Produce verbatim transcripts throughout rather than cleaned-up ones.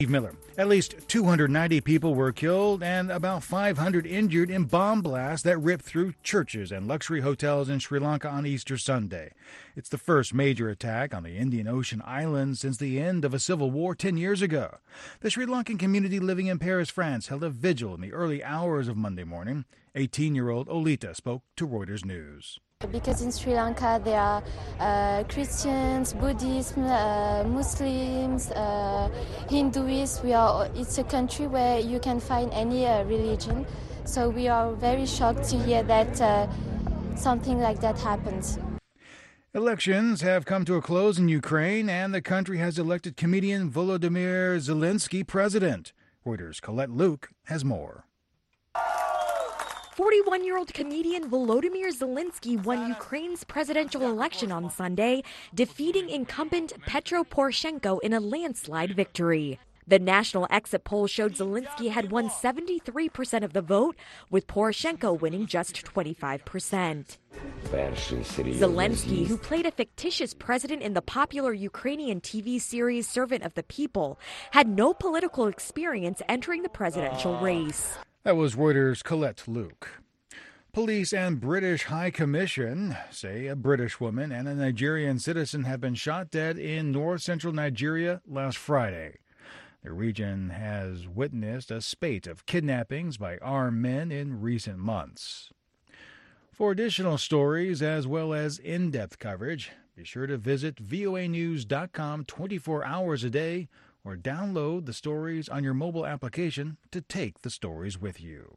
Steve Miller. At least two hundred ninety people were killed and about five hundred injured in bomb blasts that ripped through churches and luxury hotels in Sri Lanka on Easter Sunday. It's the first major attack on the Indian Ocean island since the end of a civil war ten years ago. The Sri Lankan community living in Paris, France, held a vigil in the early hours of Monday morning. eighteen-year-old Olita spoke to Reuters News. Because in Sri Lanka there are uh, Christians, Buddhists, uh, Muslims, uh, Hindus. We are. It's a country where you can find any uh, religion. So we are very shocked to hear that uh, something like that happens. Elections have come to a close in Ukraine, and the country has elected comedian Volodymyr Zelensky president. Reuters' Colette Luke has more. forty-one-year-old comedian Volodymyr Zelensky won Ukraine's presidential election on Sunday, defeating incumbent Petro Poroshenko in a landslide victory. The national exit poll showed Zelensky had won seventy-three percent of the vote, with Poroshenko winning just twenty-five percent. Zelensky, who played a fictitious president in the popular Ukrainian T V series Servant of the People, had no political experience entering the presidential race. That was Reuters' Colette Luke. Police and British High Commission say a British woman and a Nigerian citizen have been shot dead in north-central Nigeria last Friday. The region has witnessed a spate of kidnappings by armed men in recent months. For additional stories as well as in-depth coverage, be sure to visit V O A news dot com twenty-four hours a day or download the stories on your mobile application to take the stories with you.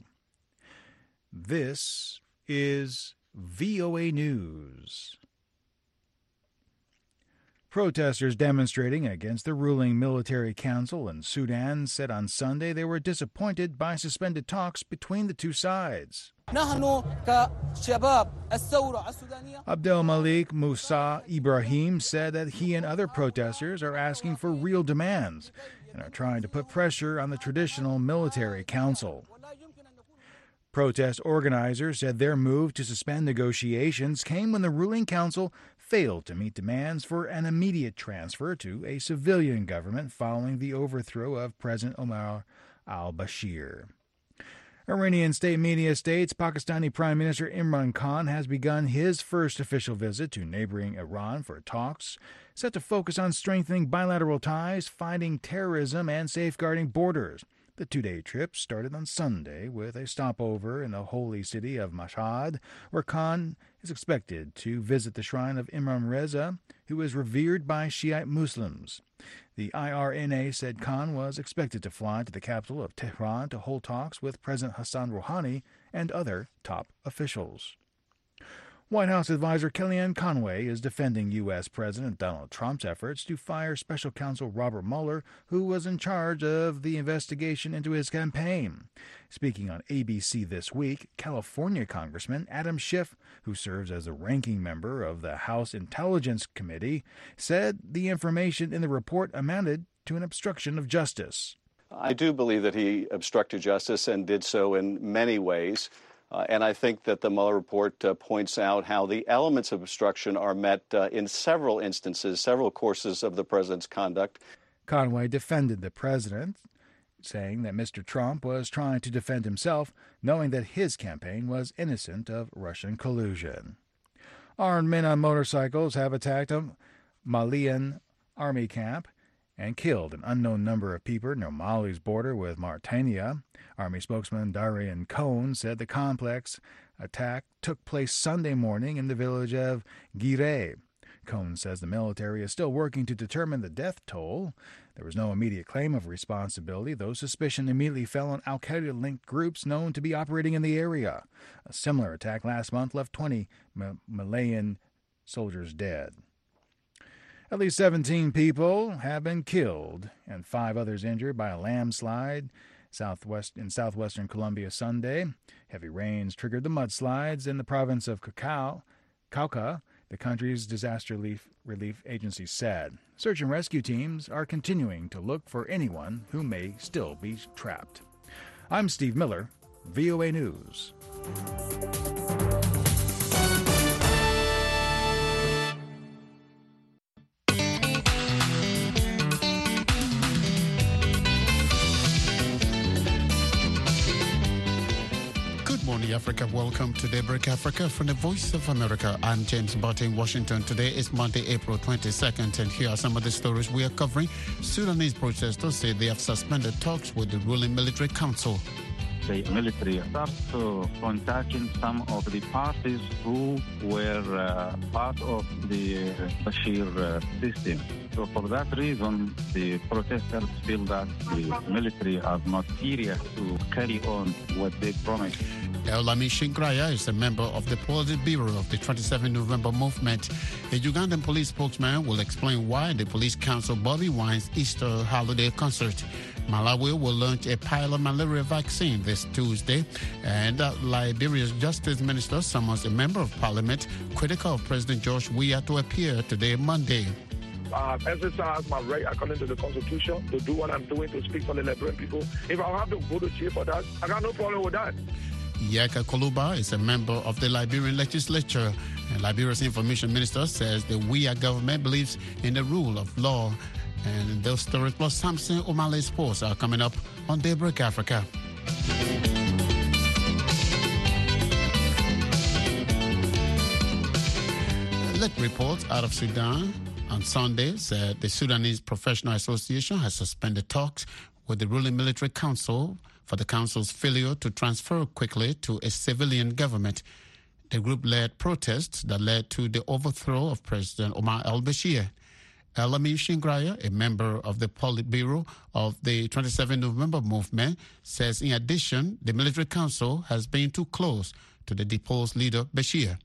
This is V O A News. Protesters demonstrating against the ruling military council in Sudan said on Sunday they were disappointed by suspended talks between the two sides. Abdel Malik Musa Ibrahim said that he and other protesters are asking for real demands and are trying to put pressure on the traditional military council. Protest organizers said their move to suspend negotiations came when the ruling council failed to meet demands for an immediate transfer to a civilian government following the overthrow of President Omar al-Bashir. Iranian state media states Pakistani Prime Minister Imran Khan has begun his first official visit to neighboring Iran for talks set to focus on strengthening bilateral ties, fighting terrorism, and safeguarding borders. The two-day trip started on Sunday with a stopover in the holy city of Mashhad, where Khan is expected to visit the shrine of Imam Reza, who is revered by Shiite Muslims. The I R N A said Khan was expected to fly to the capital of Tehran to hold talks with President Hassan Rouhani and other top officials. White House advisor Kellyanne Conway is defending U S. President Donald Trump's efforts to fire special counsel Robert Mueller, who was in charge of the investigation into his campaign. Speaking on A B C This Week, California Congressman Adam Schiff, who serves as the ranking member of the House Intelligence Committee, said the information in the report amounted to an obstruction of justice. I do believe that he obstructed justice and did so in many ways. Uh, and I think that the Mueller report uh, points out how the elements of obstruction are met uh, in several instances, several courses of the president's conduct. Conway defended the president, saying that Mister Trump was trying to defend himself, knowing that his campaign was innocent of Russian collusion. Armed men on motorcycles have attacked a Malian army camp and killed an unknown number of people near Mali's border with Mauritania. Army spokesman Darian Cohn said the complex attack took place Sunday morning in the village of Guiré. Cohn says the military is still working to determine the death toll. There was no immediate claim of responsibility, though suspicion immediately fell on al-Qaeda-linked groups known to be operating in the area. A similar attack last month left twenty Malayan soldiers dead. At least seventeen people have been killed and five others injured by a landslide southwest in southwestern Colombia Sunday. Heavy rains triggered the mudslides in the province of Cacao, Cauca, the country's disaster relief, relief agency said. Search and rescue teams are continuing to look for anyone who may still be trapped. I'm Steve Miller, V O A News. Africa. Welcome to Daybreak Africa from the Voice of America. I'm James Butt in Washington. Today is Monday, April twenty-second, and here are some of the stories we are covering. Sudanese protesters say they have suspended talks with the ruling military council. The military started uh, contacting some of the parties who were uh, part of the Bashir uh, system. So for that reason, the protesters feel that the military are not serious to carry on what they promised. Elami Shingraya is a member of the Politburo of the twenty-seventh of November movement. A Ugandan police spokesman will explain why the police canceled Bobby Wine's Easter holiday concert. Malawi will launch a pilot malaria vaccine this Tuesday, and uh, Liberia's justice minister summons a member of parliament critical of President George Weah to appear today, Monday. Uh, exercise my right according to the Constitution to do what I'm doing, to speak for the Liberian people. If I have to go to jail for that, I got no problem with that. Yeka Koluba is a member of the Liberian legislature. And Liberia's information minister says the Weah government believes in the rule of law. And those stories plus Samson Omale Sports are coming up on Daybreak Africa. Let reports out of Sudan on Sunday said the Sudanese Professional Association has suspended talks with the ruling military council for the council's failure to transfer quickly to a civilian government. The group led protests that led to the overthrow of President Omar al-Bashir. Elami Shingraya, a member of the Politburo of the twenty-seventh of November movement, says in addition, the military council has been too close to the deposed leader Bashir.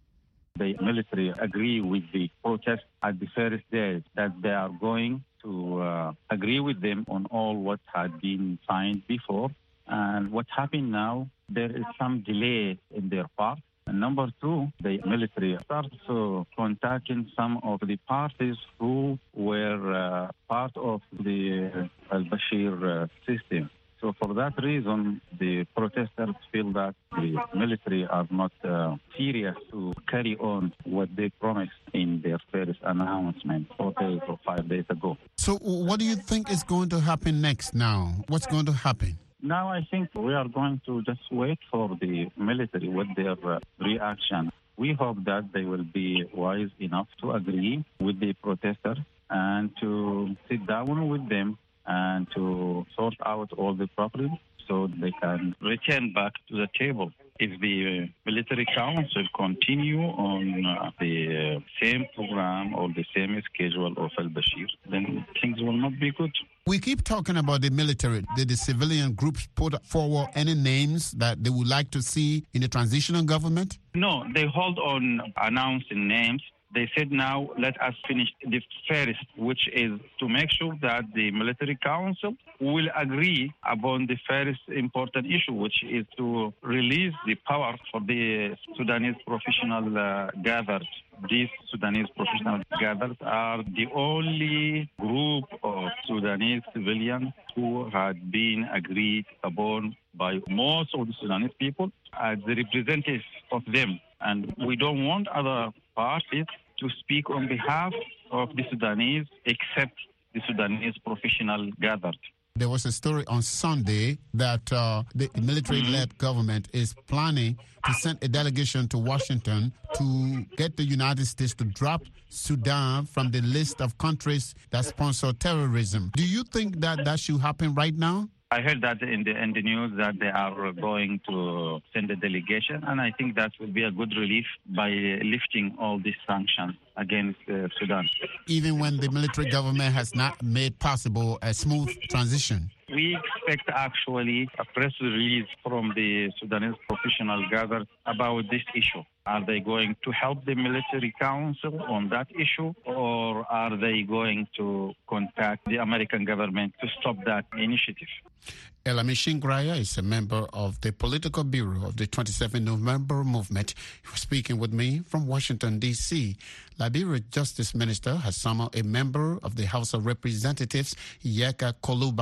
The military agree with the protest at the first day that they are going to uh, agree with them on all what had been signed before. And what happened now, there is some delay in their part. And number two, the military started uh, contacting some of the parties who were uh, part of the uh, al-Bashir uh, system. So for that reason, the protesters feel that the military are not uh, serious to carry on what they promised in their first announcement four days or five days ago. So what do you think is going to happen next now? What's going to happen? Now I think we are going to just wait for the military with their uh, reaction. We hope that they will be wise enough to agree with the protesters and to sit down with them and to sort out all the problems so they can return back to the table. If the uh, military council continue on uh, the uh, same program or the same schedule of al-Bashir, then things will not be good. We keep talking about the military. Did the civilian groups put forward any names that they would like to see in the transitional government? No, they hold on announcing names. They said now, let us finish the first, which is to make sure that the military council will agree upon the first important issue, which is to release the power for the Sudanese professional uh, gathers. These Sudanese professional gathers are the only group of Sudanese civilians who had been agreed upon by most of the Sudanese people as the representatives of them. And we don't want other parties to speak on behalf of the Sudanese except the Sudanese professional gathered. There was a story on Sunday that uh, the military-led mm-hmm. government is planning to send a delegation to Washington to get the United States to drop Sudan from the list of countries that sponsor terrorism. Do you think that that should happen right now? I heard that in the, in the news that they are going to send a delegation, and I think that will be a good relief by lifting all these sanctions against uh, Sudan. Even when the military government has not made possible a smooth transition? We expect actually a press release from the Sudanese professional gathered about this issue. Are they going to help the military council on that issue, or are they going to contact the American government to stop that initiative? Elami Shingraya is a member of the Political Bureau of the twenty-seventh of November movement. He was speaking with me from Washington, D C Liberia Justice Minister has summoned a member of the House of Representatives, Yeka Koluba, to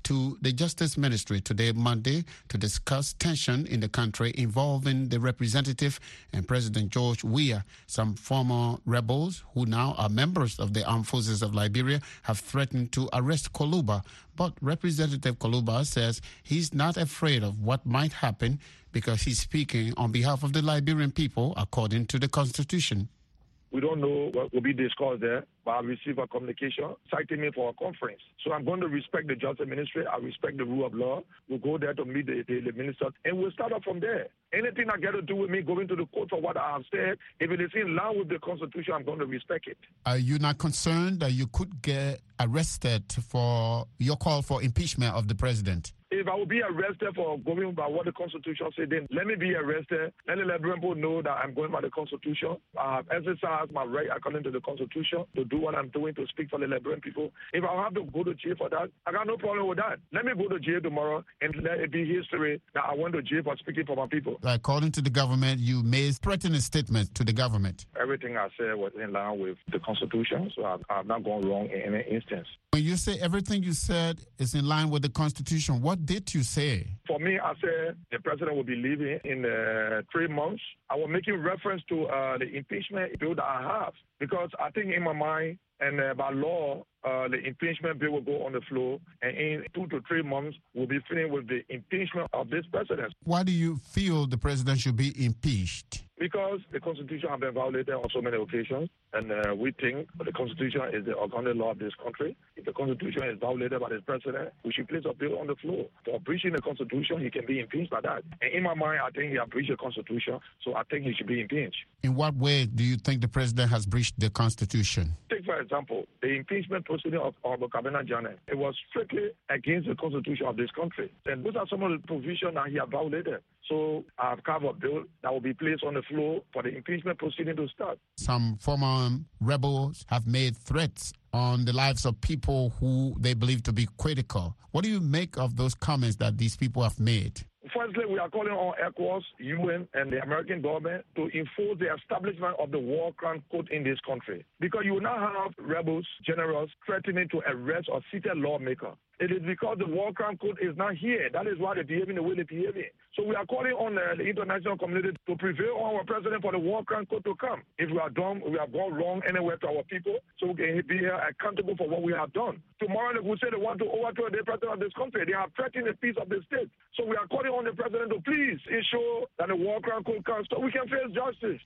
to the Justice Ministry today, Monday, to discuss tension in the country involving the representative and President George Weah. Some former rebels who now are members of the Armed Forces of Liberia have threatened to arrest Koluba. But Representative Koluba says he's not afraid of what might happen because he's speaking on behalf of the Liberian people, according to the Constitution. We don't know what will be discussed there, but I received a communication citing me for a conference. So I'm going to respect the Justice Ministry. I respect the rule of law. We'll go there to meet the, the, the minister, and we'll start off from there. Anything that got to do with me going to the court for what I have said, if it is in line with the Constitution, I'm going to respect it. Are you not concerned that you could get arrested for your call for impeachment of the president? If I will be arrested for going by what the Constitution said, then let me be arrested. Let the Liberian people know that I'm going by the Constitution. I have exercised my right according to the Constitution to do what I'm doing, to speak for the Liberian people. If I have to go to jail for that, I got no problem with that. Let me go to jail tomorrow and let it be history that I went to jail for speaking for my people. According to the government, you made threatening statements to the government. Everything I said was in line with the Constitution, so I've, I've not gone wrong in any instance. When you say everything you said is in line with the Constitution, what did you say? For me, I said the president will be leaving in uh, three months. I was making reference to uh, the impeachment bill that I have, because I think in my mind and uh, by law, uh, the impeachment bill will go on the floor, and in two to three months, we'll be finished with the impeachment of this president. Why do you feel the president should be impeached? Because the Constitution has been violated on so many occasions, and uh, we think the Constitution is the organic law of this country. If the Constitution is violated by the president, we should place a bill on the floor. For breaching the Constitution, he can be impeached by that. And in my mind, I think he has breached the Constitution, so I think he should be impeached. In what way do you think the president has breached the Constitution? Take, for example, the impeachment proceeding of Honorable Kabena Janneh. It was strictly against the Constitution of this country. And those are some of the provisions that he has violated. So I have carved a bill that will be placed on the floor for the impeachment proceeding to start. Some former rebels have made threats on the lives of people who they believe to be critical. What do you make of those comments that these people have made? Firstly, we are calling on ECOWAS, U N, and the American government to enforce the establishment of the war crime code in this country. Because you will not have rebels, generals, threatening to arrest or sit a lawmaker. It is because the war crime code is not here. That is why they're behaving the way they're behaving. So we are calling on uh, the international community to prevail on our president for the war crime code to come. If we are done, we have gone wrong anywhere to our people, so we can be here accountable for what we have done. Tomorrow, they will say they want to overthrow the president of this country. They have threatened the peace of the state. So we are calling on the president to please ensure that the war crime code comes so we can face justice.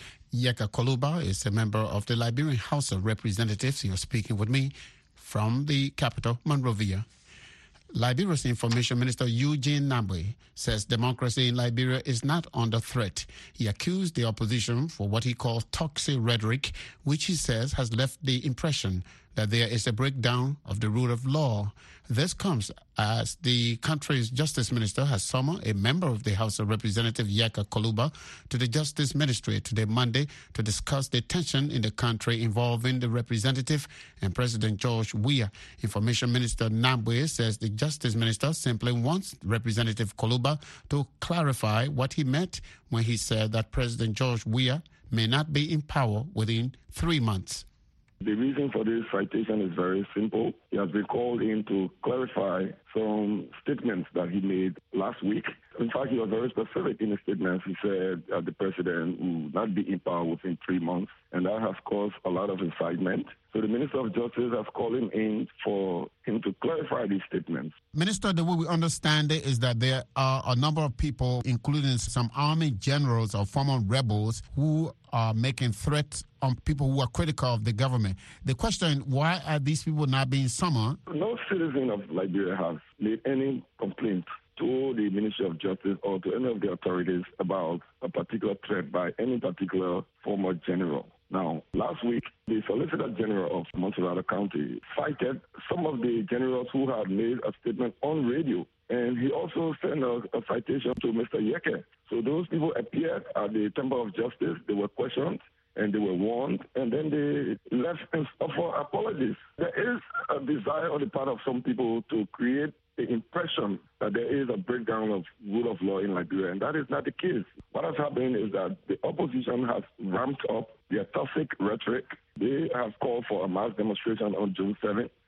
Yeka Koluba is a member of the Liberian House of Representatives. You're speaking with me from the capital, Monrovia. Liberia's Information Minister Eugene Nabwe says democracy in Liberia is not under threat. He accused the opposition for what he calls toxic rhetoric, which he says has left the impression that there is a breakdown of the rule of law. This comes as the country's Justice Minister has summoned a member of the House of Representatives, Yeka Koluba, to the Justice Ministry today, Monday, to discuss the tension in the country involving the representative and President George Weah. Information Minister Nabwe says the Justice Minister simply wants Representative Koluba to clarify what he meant when he said that President George Weah may not be in power within three months. The reason for this citation is very simple. He has been called in to clarify some statements that he made last week. In fact, he was very specific in his statements. He said that the president will not be in power within three months, and that has caused a lot of incitement. So the Minister of Justice has called him in for him to clarify these statements. Minister, the way we understand it is that there are a number of people, including some army generals or former rebels, who are making threats on people who are critical of the government. The question, why are these people not being summoned? No citizen of Liberia has made any complaint to the Ministry of Justice or to any of the authorities about a particular threat by any particular former general. Now, last week, the Solicitor General of Montserrat County cited some of the generals who had made a statement on radio, and he also sent a, a citation to Mister Yeke. So those people appeared at the Temple of Justice. They were questioned, and they were warned, and then they left and offer apologies. There is a desire on the part of some people to create the impression that there is a breakdown of rule of law in Liberia, and that is not the case. What has happened is that the opposition has ramped up their toxic rhetoric. They have called for a mass demonstration on June seventh.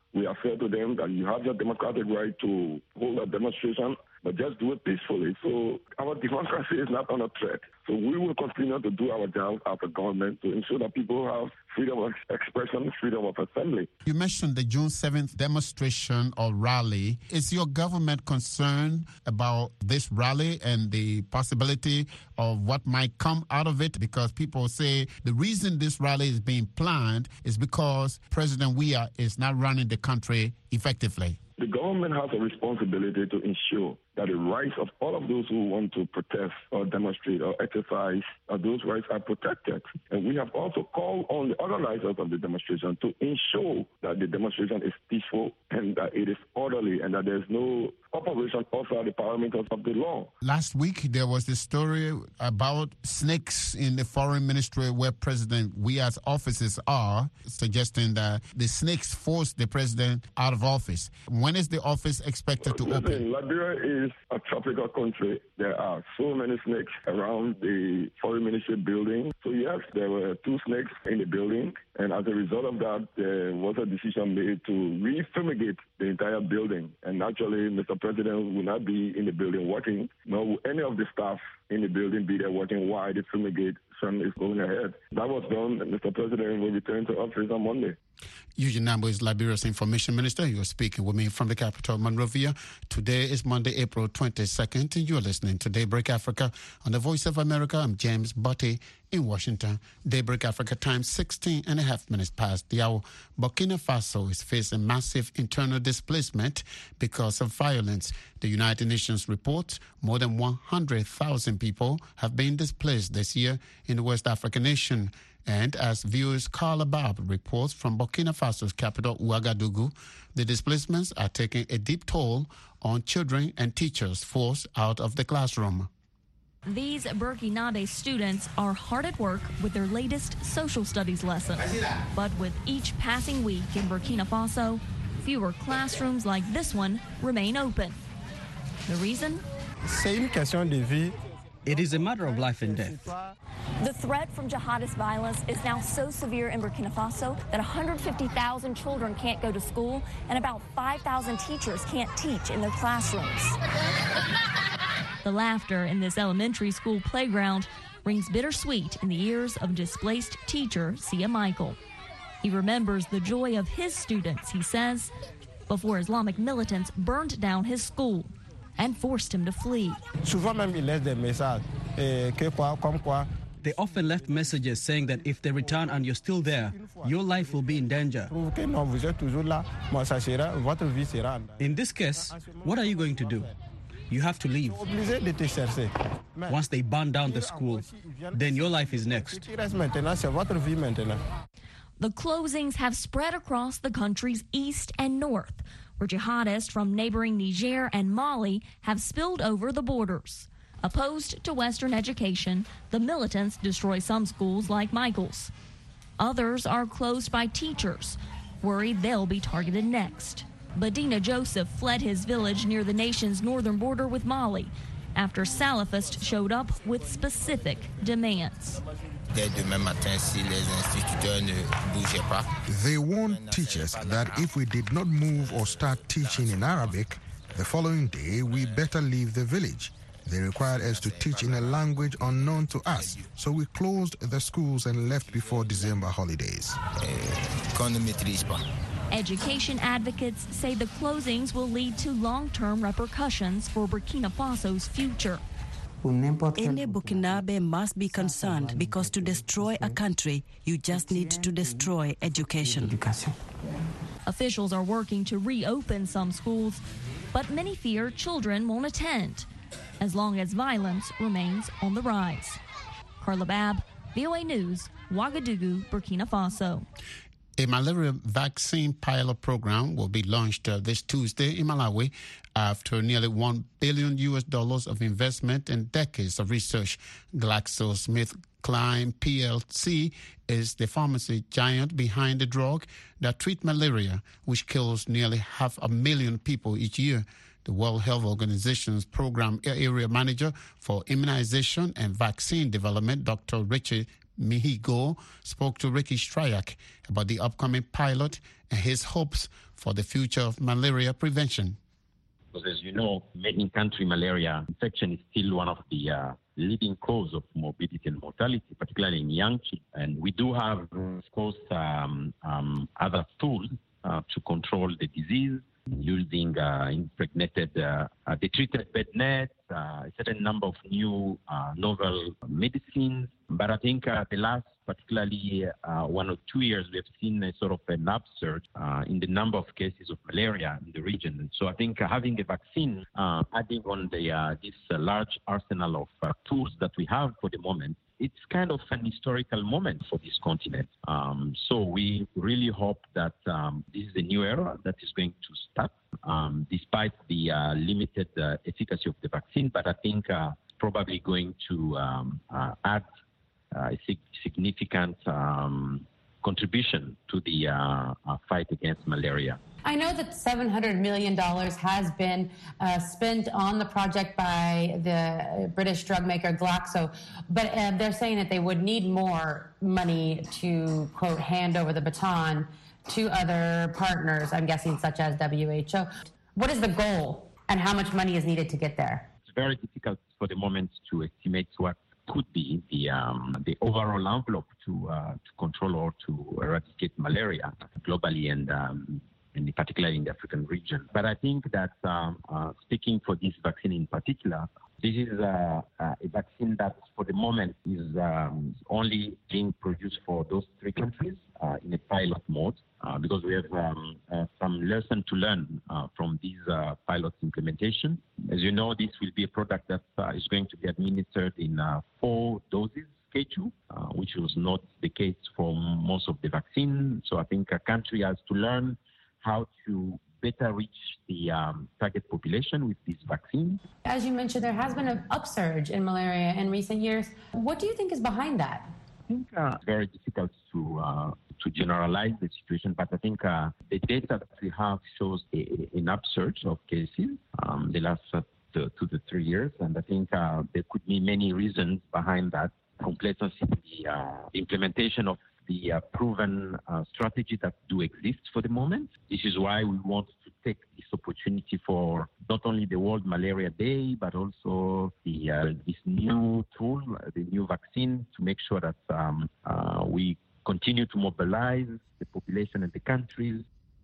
We have said to them that you have your democratic right to hold a demonstration, but just do it peacefully. So our democracy is not under threat. So we will continue to do our job as a government to ensure that people have freedom of expression, freedom of assembly. You mentioned the June seventh demonstration or rally. Is your government concerned about this rally and the possibility of what might come out of it? Because people say the reason this rally is being planned is because President Weah is not running the country effectively. The government has a responsibility to ensure that the rights of all of those who want to protest or demonstrate or exercise, uh, those rights are protected. And we have also called on the organizers of the demonstration to ensure that the demonstration is peaceful and that it is orderly and that there's no operation outside the parameters of the law. Last week, there was this story about snakes in the foreign ministry where President Weah's offices are, suggesting that the snakes forced the president out of office. When is the office expected to Listen, open? Liberia is a tropical country. There are so many snakes around the foreign ministry building. So yes, there were two snakes in the building. And as a result of that, there was a decision made to re-fumigate the entire building. And actually, Mister President will not be in the building working, nor will any of the staff in the building be there working while the fumigation is going ahead. That was done, and Mister President will return to office on Monday. Eugene Nambo is Liberia's information minister. You're speaking with me from the capital, Monrovia. Today is Monday, April twenty-second, and you're listening to Daybreak Africa on the Voice of America. I'm James Butty in Washington. Daybreak Africa time, sixteen and a half minutes past the hour. Burkina Faso is facing massive internal displacement because of violence. The United Nations reports more than one hundred thousand people have been displaced this year in the West African nation. And as viewers Carla Bab reports from Burkina Faso's capital, Ouagadougou, the displacements are taking a deep toll on children and teachers forced out of the classroom. These Burkinabe students are hard at work with their latest social studies lesson. But with each passing week in Burkina Faso, fewer classrooms like this one remain open. The reason? It is a matter of life and death. The threat from jihadist violence is now so severe in Burkina Faso that one hundred fifty thousand children can't go to school and about five thousand teachers can't teach in their classrooms. The laughter in this elementary school playground rings bittersweet in the ears of displaced teacher Sia Michael. He remembers the joy of his students, he says, before Islamic militants burned down his school and forced him to flee. They often left messages saying that if they return and you're still there, your life will be in danger. In this case, what are you going to do? You have to leave. Once they burn down the school, then your life is next. The closings have spread across the country's east and north, where jihadists from neighboring Niger and Mali have spilled over the borders. Opposed to Western education, the militants destroy some schools like Michael's. Others are closed by teachers, worried they'll be targeted next. Badina Joseph fled his village near the nation's northern border with Mali after Salafists showed up with specific demands. They warned teachers that if we did not move or start teaching in Arabic, the following day we better leave the village. They required us to teach in a language unknown to us, so we closed the schools and left before December holidays. Education advocates say the closings will lead to long-term repercussions for Burkina Faso's future. Any Burkinabe must be concerned because to destroy a country, you just need to destroy education. Officials are working to reopen some schools, but many fear children won't attend as long as violence remains on the rise. Carla Bab, V O A News, Ouagadougou, Burkina Faso. A malaria vaccine pilot program will be launched uh, this Tuesday in Malawi after nearly one billion U S dollars of investment and decades of research. GlaxoSmithKline P L C is the pharmacy giant behind the drug that treats malaria, which kills nearly half a million people each year. The World Health Organization's program area manager for immunization and vaccine development, Doctor Richard Mihigo spoke to Ricky Stryak about the upcoming pilot and his hopes for the future of malaria prevention. Because as you know, in-country malaria infection is still one of the uh, leading cause of morbidity and mortality, particularly in young children. And we do have, of course, um, um, other tools uh, to control the disease, using uh, impregnated, uh, uh, the treated bed nets, uh, a certain number of new uh, novel medicines. But I think uh, the last, particularly uh, one or two years, we have seen a sort of an upsurge uh, in the number of cases of malaria in the region. And so I think uh, having a vaccine, uh, adding on the uh, this uh, large arsenal of uh, tools that we have for the moment, it's kind of an historical moment for this continent. Um, so we really hope that um, this is a new era that is going to start, um, despite the uh, limited uh, efficacy of the vaccine. But I think uh, probably going to um, uh, add uh, a sig- significant um, contribution to the uh, uh, fight against malaria. I know that seven hundred million dollars has been uh, spent on the project by the British drug maker Glaxo, but uh, they're saying that they would need more money to, quote, hand over the baton to other partners, I'm guessing, such as W H O. What is the goal and how much money is needed to get there? It's very difficult for the moment to estimate what could be the um, the overall envelope to uh, to control or to eradicate malaria globally and um, and particularly in the African region. But I think that um, uh, speaking for this vaccine in particular, this is a, a vaccine that for the moment is um, only being produced for those three countries uh, in a pilot mode uh, because we have um, uh, some lesson to learn uh, from these uh, pilot implementation. As you know, this will be a product that uh, is going to be administered in uh, four doses schedule, uh, which was not the case for most of the vaccine. So I think a country has to learn how to better reach the um, target population with this vaccine. As you mentioned, there has been an upsurge in malaria in recent years. What do you think is behind that? I think uh, it's very difficult to uh, to generalize the situation, but I think uh, the data that we have shows a, a, an upsurge of cases um, the last uh, two to three years, and I think uh, there could be many reasons behind that. Complacency in the uh, implementation of the uh, proven uh, strategy that do exist for the moment. This is why we want to take this opportunity for not only the World Malaria Day, but also the uh, this new tool, the new vaccine, to make sure that um, uh, we continue to mobilize the population and the countries.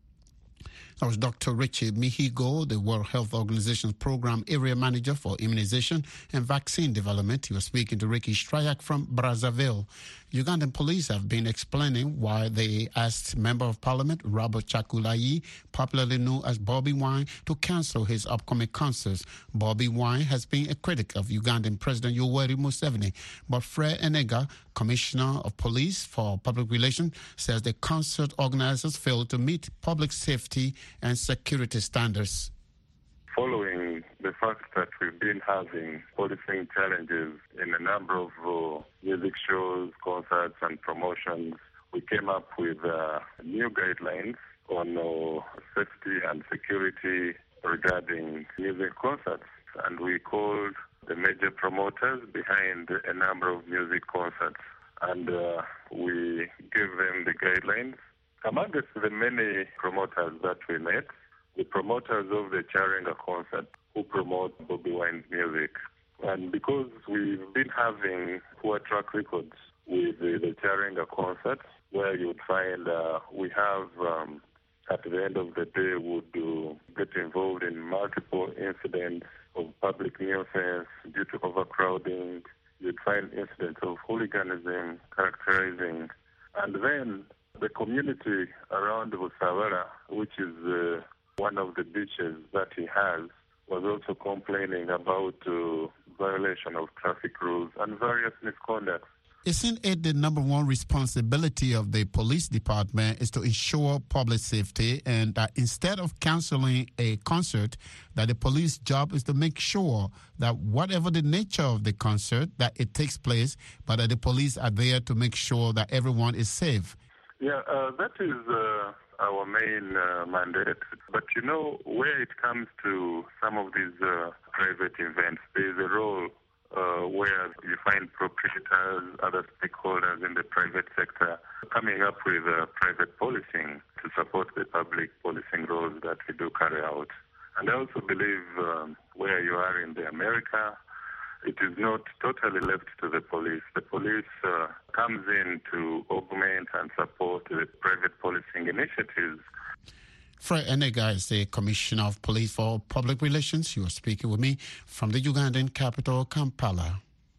That was Doctor Richie Mihigo, the World Health Organization's Program Area Manager for Immunization and Vaccine Development. He was speaking to Ricky Stryak from Brazzaville. Ugandan police have been explaining why they asked Member of Parliament Robert Chagulanyi, popularly known as Bobby Wine, to cancel his upcoming concerts. Bobby Wine has been a critic of Ugandan President Yoweri Museveni, but Fred Enega, Commissioner of Police for Public Relations, says the concert organizers failed to meet public safety and security standards. Following the fact that we've been having policing challenges in a number of uh, music shows, concerts, and promotions, we came up with uh, new guidelines on uh, safety and security regarding music concerts. And we called the major promoters behind a number of music concerts. And uh, we gave them the guidelines. Amongst the many promoters that we met, the promoters of the Charenga concert who promote Bobby Wine's music. And because we've been having poor track records with the, the Charenga concert, where you would find uh, we have, um, at the end of the day, would uh, get involved in multiple incidents of public nuisance due to overcrowding. You'd find incidents of hooliganism characterizing. And then the community around Busawara, which is uh, one of the beaches that he has, was also complaining about uh, violation of traffic rules and various misconduct. Isn't it the number one responsibility of the police department is to ensure public safety, and that instead of canceling a concert, that the police job is to make sure that whatever the nature of the concert, that it takes place, but that the police are there to make sure that everyone is safe? Yeah, uh, that is uh, our main uh, mandate. But, you know, where it comes to some of these uh, private events, there is a role uh, where you find proprietors, other stakeholders in the private sector coming up with uh, private policing to support the public policing roles that we do carry out. And I also believe um, where you are in the America, it is not totally left to the police. The police uh, comes in to augment and support the private policing initiatives. Fred Enega is the Commissioner of Police for Public Relations. You are speaking with me from the Ugandan capital, Kampala.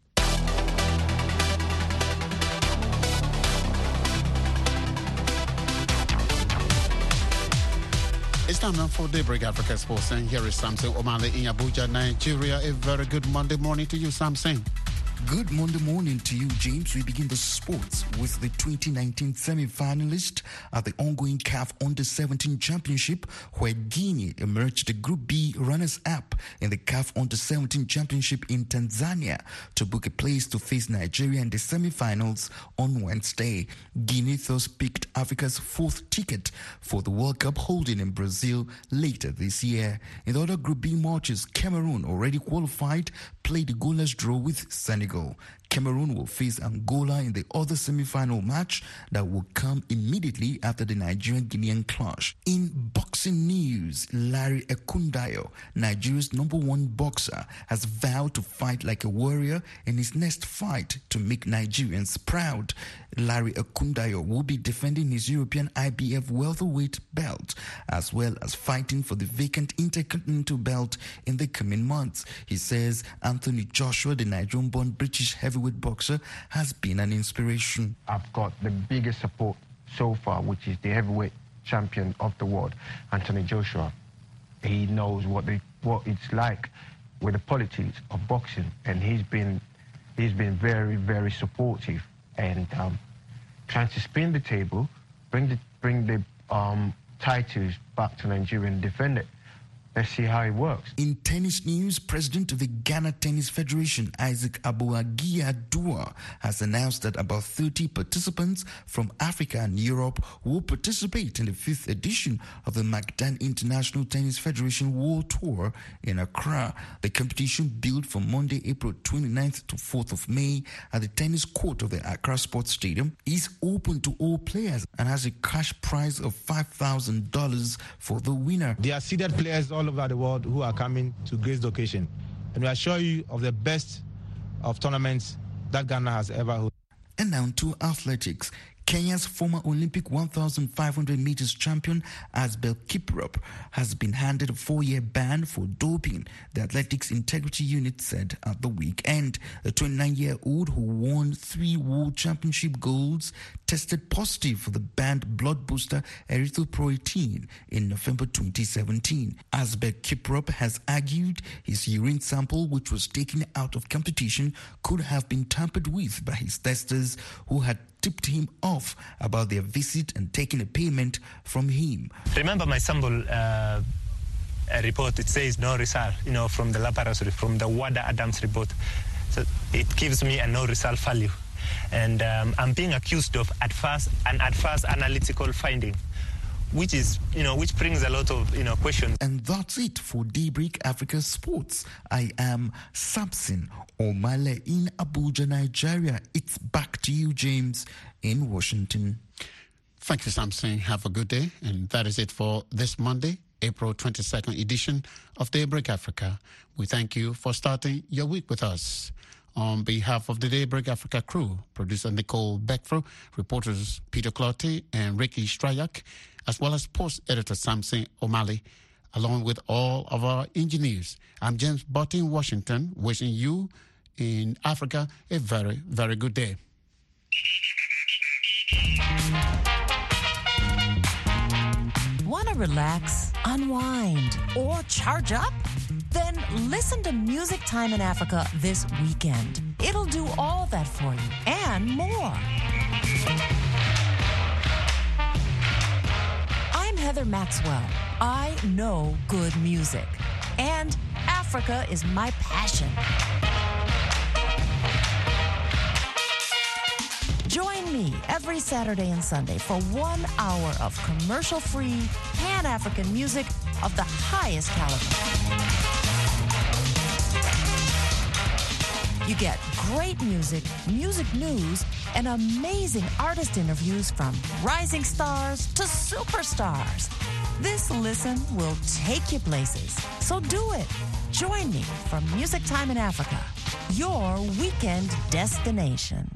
It's time now for Daybreak Africa Sports, and here is Samson Omale in Abuja, Nigeria. A very good Monday morning to you, Samson. Good Monday morning to you, James. We begin the sports with the twenty nineteen semi-finalist at the ongoing C A F Under seventeen Championship, where Guinea emerged the Group B runners-up in the C A F Under seventeen Championship in Tanzania to book a place to face Nigeria in the semi-finals on Wednesday. Guinea thus picked Africa's fourth ticket for the World Cup holding in Brazil later this year. In the other Group B matches, Cameroon, already qualified, played a goalless draw with Senegal. Cameroon will face Angola in the other semi-final match that will come immediately after the Nigerian-Guinean clash. In boxing news, Larry Ekundayo, Nigeria's number one boxer, has vowed to fight like a warrior in his next fight to make Nigerians proud. Larry Ekundayo will be defending his European I B F welterweight belt, as well as fighting for the vacant Intercontinental belt in the coming months. He says Anthony Joshua, the Nigerian-born British heavyweight boxer, has been an inspiration. I've got the biggest support so far, which is the heavyweight champion of the world, Anthony Joshua. He knows what the what it's like with the politics of boxing, and he's been he's been very, very supportive and um, trying to spin the table, bring the bring the um, titles back to Nigeria and defend it. Let's see how it works. In tennis news, President of the Ghana Tennis Federation, Isaac Aboagia-Dua, has announced that about thirty participants from Africa and Europe will participate in the fifth edition of the Macdan International Tennis Federation World Tour in Accra. The competition, billed from Monday, April twenty-ninth to fourth of May at the tennis court of the Accra Sports Stadium, is open to all players and has a cash prize of five thousand dollars for the winner. There are seeded players all over the world who are coming to grace the occasion, and we assure you of the best of tournaments that Ghana has ever held. And now to athletics. Kenya's former Olympic one thousand five hundred meters champion Asbel Kiprop has been handed a four-year ban for doping, the Athletics Integrity Unit said at the weekend. The twenty-nine-year-old, who won three World Championship golds, tested positive for the banned blood booster erythropoietin in November twenty seventeen. Asbel Kiprop has argued his urine sample, which was taken out of competition, could have been tampered with by his testers, who had tipped him off about their visit and taking a payment from him. Remember my sample uh, report, it says no result, you know, from the laboratory, from the Wada Adams report. So it gives me a no result value. And um, I'm being accused of adverse, an adverse analytical finding, which is, you know, which brings a lot of, you know, questions. And that's it for Daybreak Africa Sports. I am Samson Omale in Abuja, Nigeria. It's back to you, James, in Washington. Thank you, Samson. Have a good day. And that is it for this Monday, April twenty-second edition of Daybreak Africa. We thank you for starting your week with us. On behalf of the Daybreak Africa crew, producer Nicole Beckfro, reporters Peter Clottey and Ricky Strayak, as well as sports editor Samson Omale, along with all of our engineers, I'm James Botti in Washington, wishing you in Africa a very, very good day. Want to relax, unwind, or charge up? Then listen to Music Time in Africa this weekend. It'll do all that for you and more. I'm Heather Maxwell. I know good music, and Africa is my passion. Join me every Saturday and Sunday for one hour of commercial-free, Pan-African music of the highest caliber. You get great music, music news, and amazing artist interviews from rising stars to superstars. This listen will take you places. So do it. Join me for Music Time in Africa, your weekend destination.